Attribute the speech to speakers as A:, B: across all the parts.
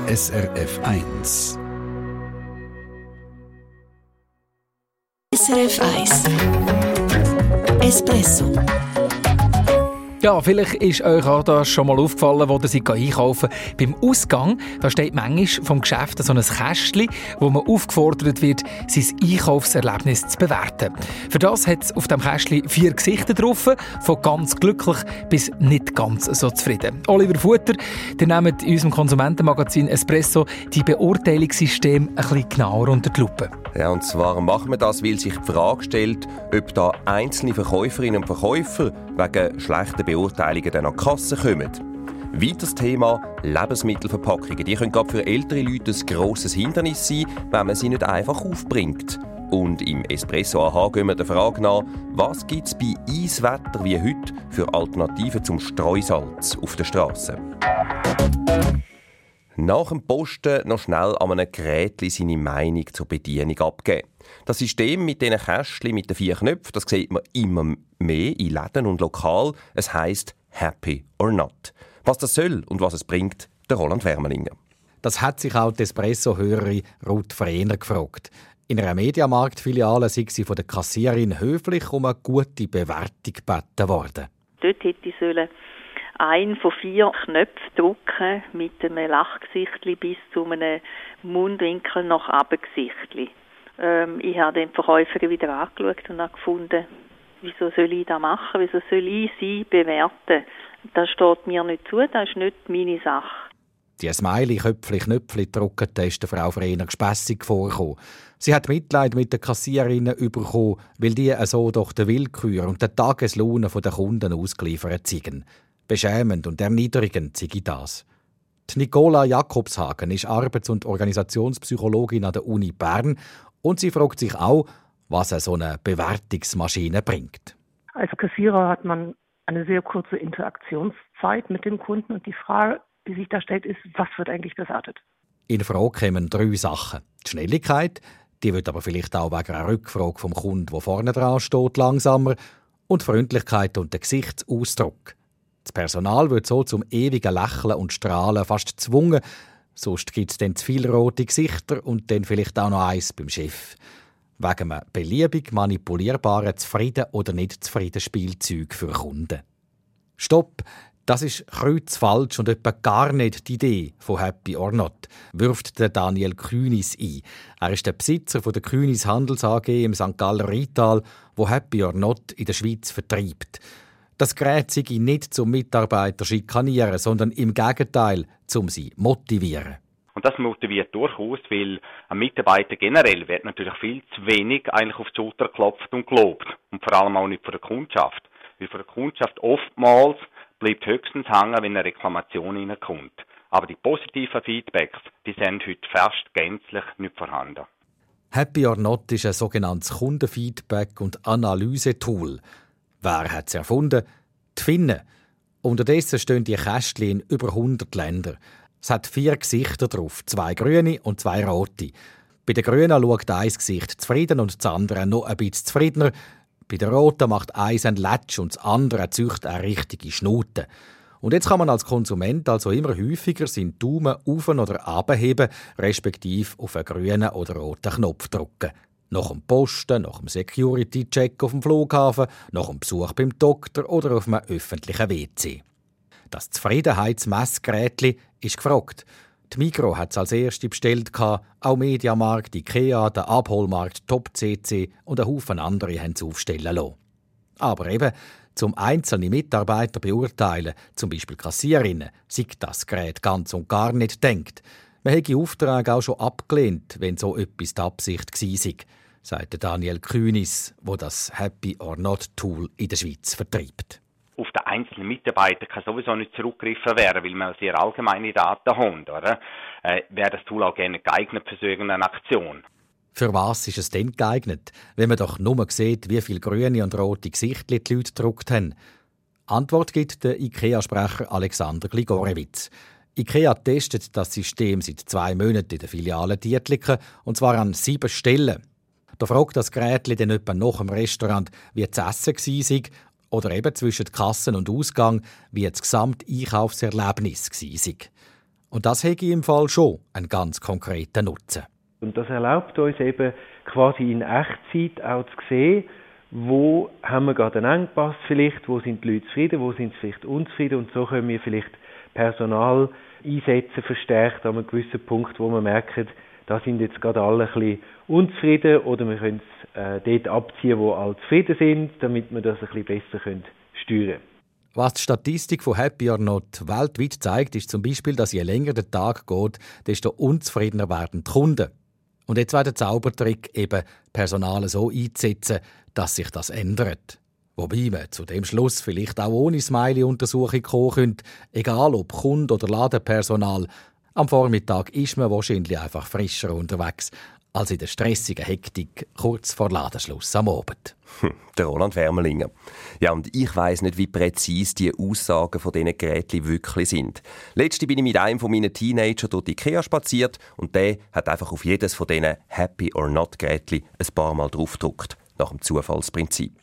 A: SRF 1.
B: SRF 1 Espresso.
C: Ja, vielleicht ist euch auch das schon mal aufgefallen, wo ihr einkaufen. Beim Ausgang da steht manchmal vom Geschäft so ein Kästchen, wo man aufgefordert wird, sein Einkaufserlebnis zu bewerten. Für das hat es auf dem Kästchen 4 Gesichter drauf, von ganz glücklich bis nicht ganz so zufrieden. Oliver Futter, der nehmt in unserem Konsumentenmagazin Espresso die Beurteilungssysteme ein bisschen genauer unter die Lupe.
D: Ja, und zwar machen wir das, weil sich die Frage stellt, ob da einzelne Verkäuferinnen und Verkäufer wegen schlechter Beurteilungen dann an die Kasse kommen. Weiteres Thema Lebensmittelverpackungen. Die können gerade für ältere Leute ein grosses Hindernis sein, wenn man sie nicht einfach aufbringt. Und im Espresso AHA gehen wir der Frage nach, was gibt es bei Eiswetter wie heute für Alternativen zum Streusalz auf der Straße? Nach dem Posten noch schnell an einem Gerät seine Meinung zur Bedienung abgeben. Das System mit diesen Kästchen mit den 4 Knöpfen, das sieht man immer mehr in Läden und Lokal. Es heisst «Happy or not». Was das soll und was es bringt, der Roland Wermelinger.
E: Das hat sich auch die Espresso-Hörerin Ruth Frehner gefragt. In einer Mediamarkt-Filiale sei sie von der Kassiererin höflich um eine gute Bewertung gebeten worden.
F: Dort hätte ich einen von 4 Knöpfen drücken mit einem Lachgesichtli bis zu einem Mundwinkel nach Abgesichtli. Ich habe den Verkäufer wieder angeschaut und habe gefunden, wieso soll ich das machen? Wieso soll ich sie bewerten? Das steht mir nicht zu, das ist nicht meine Sache.
E: Die Smiley-Köpfli-Knöpfli gedruckt, ist der Frau Frehner gespässig vorgekommen. Sie hat Mitleid mit den Kassiererinnen bekommen, weil die so durch die Willkür und der Tageslaune der Kunden ausgeliefert sind. Beschämend und erniedrigend sei das. Die Nicola Jakobshagen ist Arbeits- und Organisationspsychologin an der Uni Bern und sie fragt sich auch, was so eine Bewertungsmaschine bringt.
G: Als Kassierer hat man eine sehr kurze Interaktionszeit mit dem Kunden und die Frage, die sich da stellt, ist, was wird eigentlich bewertet?
E: In Frage kommen 3 Sachen. Die Schnelligkeit, die wird aber vielleicht auch wegen einer Rückfrage vom Kunden, der vorne dran steht, langsamer. Und die Freundlichkeit und der Gesichtsausdruck. Das Personal wird so zum ewigen Lächeln und Strahlen fast gezwungen. Sonst gibt es dann zu viele rote Gesichter und dann vielleicht auch noch eins beim Chef. Wegen einem beliebig manipulierbaren zufrieden oder nicht zufrieden Spielzeug für Kunden. Stopp! Das ist kreuzfalsch und etwa gar nicht die Idee von «Happy or not», wirft der Daniel Künis ein. Er ist der Besitzer der Künis Handels AG im St. Galler Rital, wo «Happy or not» in der Schweiz vertreibt. Das Gerät sei nicht zum Mitarbeiter schikanieren, sondern im Gegenteil, zum sie motivieren.
H: Und das motiviert durchaus, weil ein Mitarbeiter generell wird natürlich viel zu wenig eigentlich auf die Schulter geklopft und gelobt. Und vor allem auch nicht von der Kundschaft. Weil von der Kundschaft oftmals bleibt höchstens hängen, wenn eine Reklamation reinkommt. Aber die positiven Feedbacks, die sind heute fast gänzlich nicht vorhanden.
E: Happy or not ist ein sogenanntes Kundenfeedback- und Analysetool. Wer hat es erfunden? Die Finnen. Unterdessen stehen die Kästchen in über 100 Ländern. Es hat 4 Gesichter drauf, 2 grüne und 2 rote. Bei den Grünen schaut ein Gesicht zufrieden und das andere noch ein bisschen zufriedener. Bei den Roten macht eins einen Latsch und das andere züchtet eine richtige Schnute. Und jetzt kann man als Konsument also immer häufiger seinen Daumen auf oder abheben, respektive auf einen grünen oder roten Knopf drücken. Nach dem Posten, nach dem Security-Check auf dem Flughafen, nach dem Besuch beim Doktor oder auf einem öffentlichen WC. Das Zufriedenheitsmessgerät ist gefragt. Die Migros hat es als erste bestellt, auch Mediamarkt, Ikea, der Abholmarkt, Top CC und ein Haufen andere haben es aufstellen lassen. Aber eben, zum einzelne Mitarbeiter beurteilen, zum Beispiel Kassiererinnen, sei das Gerät ganz und gar nicht gedacht. Man hätte Aufträge auch schon abgelehnt, wenn so etwas die Absicht gewesen sei, sagt Daniel Künis, der das Happy or Not Tool in der Schweiz vertreibt.
H: Auf den einzelnen Mitarbeiter kann sowieso nicht zurückgegriffen werden, weil wir sehr allgemeine Daten haben. Oder? Wäre das Tool auch gerne geeignet für so irgendeine Aktion?
E: Für was ist es denn geeignet, wenn man doch nur sieht, wie viele grüne und rote Gesichter die Leute gedruckt haben? Antwort gibt der IKEA-Sprecher Alexander Grigorewitz. IKEA testet das System seit 2 Monaten in der Filiale Dietliken, und zwar an 7 Stellen. Da fragt das Gerät dann etwa nach dem Restaurant, wie das Essen war, oder eben zwischen Kassen und Ausgang, wie das gesamte Einkaufserlebnis war. Und das hätte im Fall schon einen ganz konkreten Nutzen.
B: Und das erlaubt uns eben quasi in Echtzeit auch zu sehen, wo haben wir gerade einen Engpass vielleicht, wo sind die Leute zufrieden, wo sind sie vielleicht unzufrieden, und so können wir vielleicht Personal einsetzen, verstärkt an einem gewissen Punkt, wo wir merken, da sind jetzt gerade alle ein bisschen unzufrieden, oder wir können es dort abziehen, wo alle zufrieden sind, damit wir das ein bisschen besser steuern können.
E: Was die Statistik von Happy or Not weltweit zeigt, ist zum Beispiel, dass je länger der Tag geht, desto unzufriedener werden die Kunden. Und jetzt wäre der Zaubertrick eben, Personal so einzusetzen, dass sich das ändert. Wobei man zu dem Schluss vielleicht auch ohne Smiley-Untersuchung kommen könnte, egal ob Kunde oder Ladenpersonal. Am Vormittag ist man wahrscheinlich einfach frischer unterwegs als in der stressigen Hektik kurz vor Ladenschluss am Abend.
D: Der Roland Wermelinger. Ja, und ich weiss nicht, wie präzise die Aussagen von diesen Geräten wirklich sind. Letztens bin ich mit einem von meinen Teenagern durch die Ikea spaziert und der hat einfach auf jedes von diesen Happy or Not Geräten ein paar Mal draufgedrückt. Nach dem Zufallsprinzip.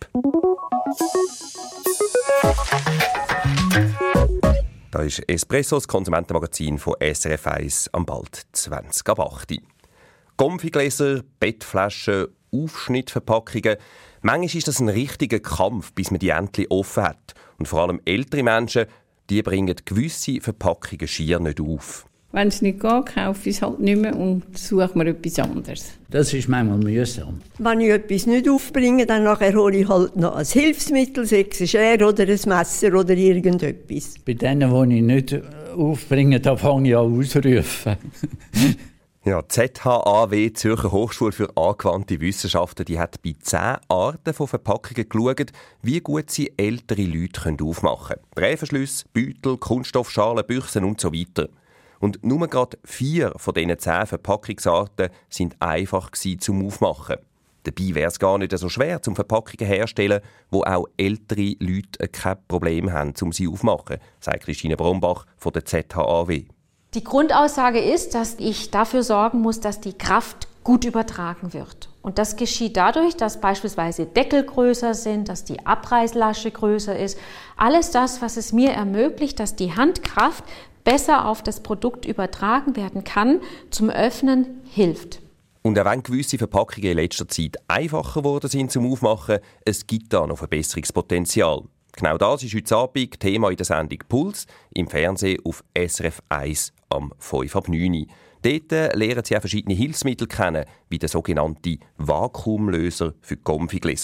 D: Da ist Espresso, das Konsumentenmagazin von SRF 1, am bald 20 ab 8. Konfigläser, Bettflaschen, Aufschnittverpackungen. Manchmal ist das ein richtiger Kampf, bis man die endlich offen hat. Und vor allem ältere Menschen, die bringen gewisse Verpackungen schier nicht auf.
I: Wenn es nicht geht, kaufe ich es halt nicht mehr und suche mir etwas anderes.
J: Das ist manchmal mühsam.
K: Wenn ich etwas nicht aufbringe, dann nachher hole ich halt noch ein Hilfsmittel, sei es eine Schere oder ein Messer oder irgendetwas.
J: Bei denen, die ich nicht aufbringe, da fange ich an auszurufen.
D: Ja, die ZHAW, Zürcher Hochschule für angewandte Wissenschaften, die hat bei 10 Arten von Verpackungen geschaut, wie gut sie ältere Leute aufmachen können. Drehverschlüsse, Beutel, Kunststoffschalen, Büchsen und so weiter. Und nur gerade 4 von diesen 10 Verpackungsarten sind einfach zum Aufmachen. Dabei wäre es gar nicht so schwer, zum Verpackungen herzustellen, wo auch ältere Leute kein Problem haben, um sie aufzumachen, sagt Christine Brombach von der ZHAW.
L: Die Grundaussage ist, dass ich dafür sorgen muss, dass die Kraft gut übertragen wird. Und das geschieht dadurch, dass beispielsweise Deckel größer sind, dass die Abreißlasche größer ist. Alles das, was es mir ermöglicht, dass die Handkraft besser auf das Produkt übertragen werden kann, zum Öffnen hilft.
D: Und auch wenn gewisse Verpackungen in letzter Zeit einfacher geworden sind zum Aufmachen, es gibt da noch Verbesserungspotenzial. Genau das ist heute Abend Thema in der Sendung «Puls» im Fernsehen auf SRF 1 am 5:09. Dort lernen Sie auch verschiedene Hilfsmittel kennen, wie der sogenannte Vakuumlöser für Konfigläser.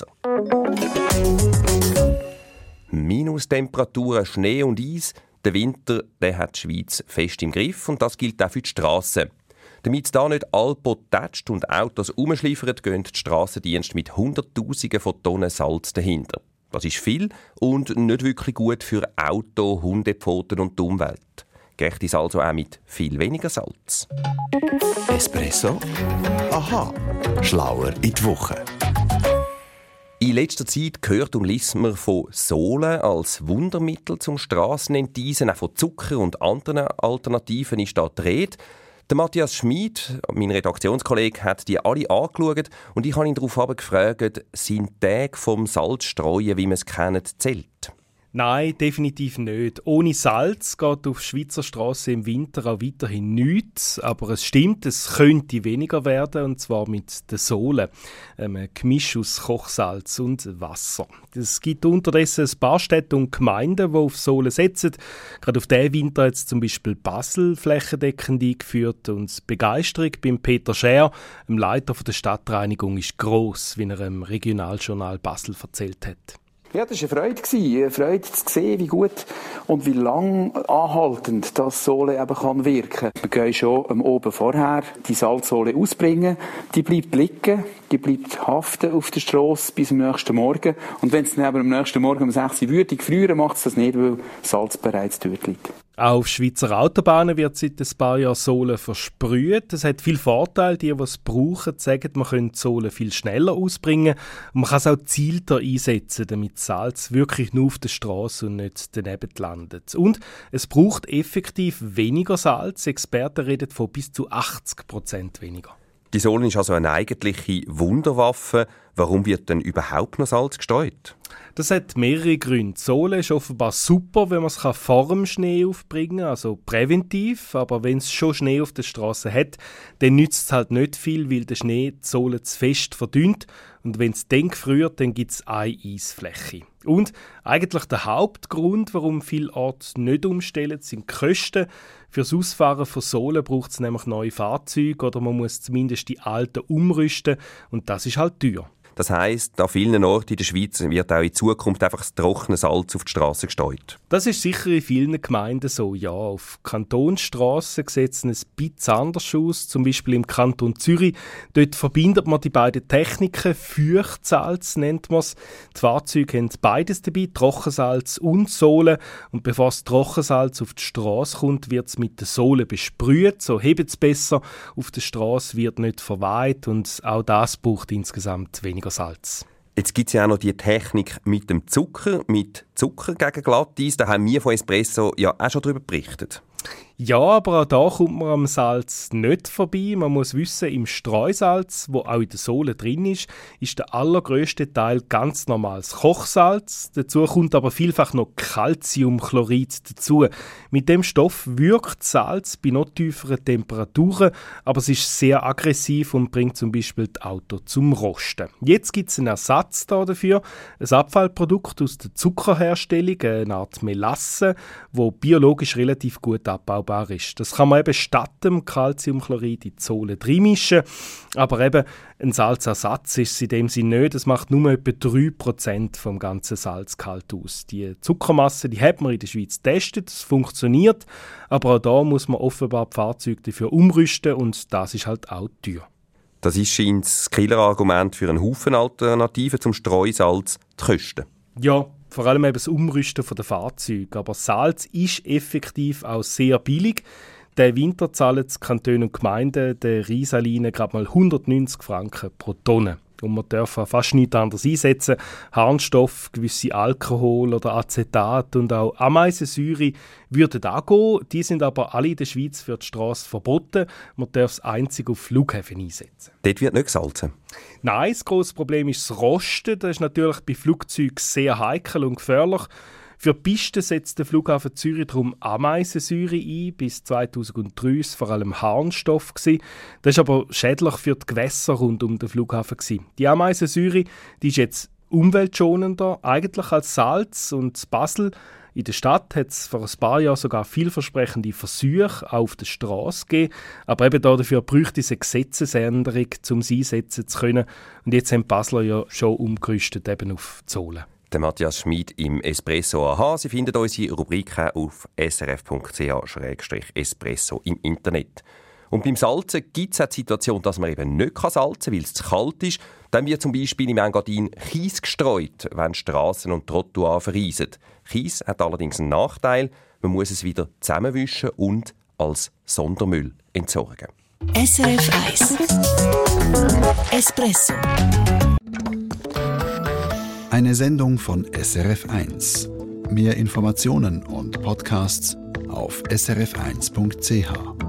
D: Minustemperaturen, Schnee und Eis. Der Winter, der hat die Schweiz fest im Griff und das gilt auch für die Strassen. Damit es da nicht Alpo tätscht und Autos umschliffern, gehen die Strassendienste mit Hunderttausenden von Tonnen Salz dahinter. Das ist viel und nicht wirklich gut für Auto, Hundepfoten und die Umwelt. Geht es also auch mit viel weniger Salz.
A: Espresso? Aha, schlauer in die Woche.
D: In letzter Zeit hört und liest man von Sohlen als Wundermittel zum Strassenenteisen, auch von Zucker und anderen Alternativen ist da die Rede. Der Matthias Schmid, mein Redaktionskollege, hat die alle angeschaut und ich habe ihn darauf gefragt, sind Tage vom Salzstreuen, wie wir es kennen, zählt?
M: Nein, definitiv nicht. Ohne Salz geht auf Schweizer Strassen im Winter auch weiterhin nichts. Aber es stimmt, es könnte weniger werden, und zwar mit den Sohlen. Ein Gemisch aus Kochsalz und Wasser. Es gibt unterdessen ein paar Städte und Gemeinden, die auf Sohlen setzen. Gerade auf diesen Winter hat es zum Beispiel Basel flächendeckend eingeführt. Und die Begeisterung beim Peter Scher, dem Leiter der Stadtreinigung, ist gross, wie er im Regionaljournal Basel erzählt hat.
N: Ja, das war eine Freude zu sehen, wie gut und wie lang anhaltend das Sohle eben wirken kann. Wir gehen schon am Oben vorher die Salzsohle ausbringen. Die bleibt liegen, die bleibt haften auf der Strasse bis am nächsten Morgen. Und wenn es dann aber am nächsten Morgen um 6 Uhr würdig früher macht es das nicht, weil Salz bereits dort liegt. Auch auf Schweizer Autobahnen wird seit ein paar Jahren Sohle versprüht. Es hat viele Vorteile. Die es brauchen, sagen, man könnte die Sohle viel schneller ausbringen. Und man kann es auch gezielter einsetzen, damit Salz wirklich nur auf der Straße und nicht daneben landet. Und es braucht effektiv weniger Salz. Experten reden von bis zu 80% weniger.
D: Die Sohle ist also eine eigentliche Wunderwaffe. Warum wird denn überhaupt noch Salz gestreut?
M: Das hat mehrere Gründe. Die Sohle ist offenbar super, wenn man es vor dem Schnee aufbringen kann, also präventiv. Aber wenn es schon Schnee auf der Straße hat, dann nützt es halt nicht viel, weil der Schnee die Sohle zu fest verdünnt. Und wenn es dann gefriert, dann gibt es eine Eisfläche. Und eigentlich der Hauptgrund, warum viele Orte nicht umstellen, sind die Kosten. Für das Ausfahren von Sohlen braucht es nämlich neue Fahrzeuge oder man muss zumindest die alten umrüsten und das ist halt teuer.
D: Das heisst, an vielen Orten in der Schweiz wird auch in Zukunft einfach das trockene Salz auf die Straße gestreut.
M: Das ist sicher in vielen Gemeinden so. Ja, auf Kantonsstrassen sieht es ein bisschen anders aus. Zum Beispiel im Kanton Zürich. Dort verbindet man die beiden Techniken. Feuchtsalz nennt man es. Die Fahrzeuge haben beides dabei, Trockensalz und Sohle. Und bevor das Trockensalz auf die Straße kommt, wird es mit der Sohle besprüht. So hebt es besser. Auf der Straße wird nicht verweht und auch das braucht insgesamt weniger Salz.
D: Jetzt gibt es ja auch noch die Technik mit dem Zucker, mit Zucker gegen Glatteis. Da haben wir von Espresso ja auch schon darüber berichtet.
M: Ja, aber auch da kommt man am Salz nicht vorbei. Man muss wissen, im Streusalz, wo auch in der Sohle drin ist der allergrösste Teil ganz normales Kochsalz. Dazu kommt aber vielfach noch Calciumchlorid dazu. Mit dem Stoff wirkt Salz bei noch tieferen Temperaturen, aber es ist sehr aggressiv und bringt zum Beispiel das Auto zum Rosten. Jetzt gibt es einen Ersatz dafür, ein Abfallprodukt aus der Zuckerherstellung, eine Art Melasse, wo biologisch relativ gut abbaubar ist. Das kann man eben statt dem Calciumchlorid in die Sohle reinmischen, aber eben ein Salzersatz ist es in dem Sinne nicht. Das macht nur etwa 3% vom ganzen Salzgehalt aus. Die Zuckermasse, die hat man in der Schweiz getestet, es funktioniert, aber auch da muss man offenbar die Fahrzeuge dafür umrüsten und das ist halt auch teuer.
D: Das ist scheint das Killerargument für einen Haufen Alternativen zum Streusalz, die Kosten.
M: Ja, vor allem eben das Umrüsten der Fahrzeuge. Aber Salz ist effektiv auch sehr billig. Den Winter zahlen die Kantone und Gemeinden der Risaline gerade mal 190 Franken pro Tonne. Und man darf fast nichts anderes einsetzen. Harnstoff, gewisse Alkohol oder Acetat und auch Ameisensäure würden auch gehen. Die sind aber alle in der Schweiz für die Strasse verboten. Man darf es einzig auf Flughäfen einsetzen.
D: Dort wird nicht gesalzen?
M: Nein, das grosse Problem ist das Rosten. Das ist natürlich bei Flugzeugen sehr heikel und gefährlich. Für die Pisten setzt der Flughafen Zürich darum Ameisensäure ein. Bis 2003 war es vor allem Harnstoff. Das war aber schädlich für die Gewässer rund um den Flughafen. Die Ameisensäure die ist jetzt umweltschonender, eigentlich als Salz. Und in Basel, in der Stadt, hat es vor ein paar Jahren sogar vielversprechende Versuche auf der Straße gegeben. Aber eben dafür bräuchte es eine Gesetzesänderung, um sie einsetzen zu können. Und jetzt haben die Basler ja schon umgerüstet eben auf die Sohle.
D: Der Matthias Schmid im Espresso AHA. Sie finden unsere Rubriken auf srf.ch/espresso im Internet. Und beim Salzen gibt es auch die Situation, dass man eben nicht salzen kann, weil es zu kalt ist. Dann wird zum Beispiel im Engadin Kies gestreut, wenn Strassen und Trottoir vereisen. Kies hat allerdings einen Nachteil. Man muss es wieder zusammenwischen und als Sondermüll entsorgen.
O: SRF 1 Espresso.
A: Eine Sendung von SRF 1. Mehr Informationen und Podcasts auf srf1.ch.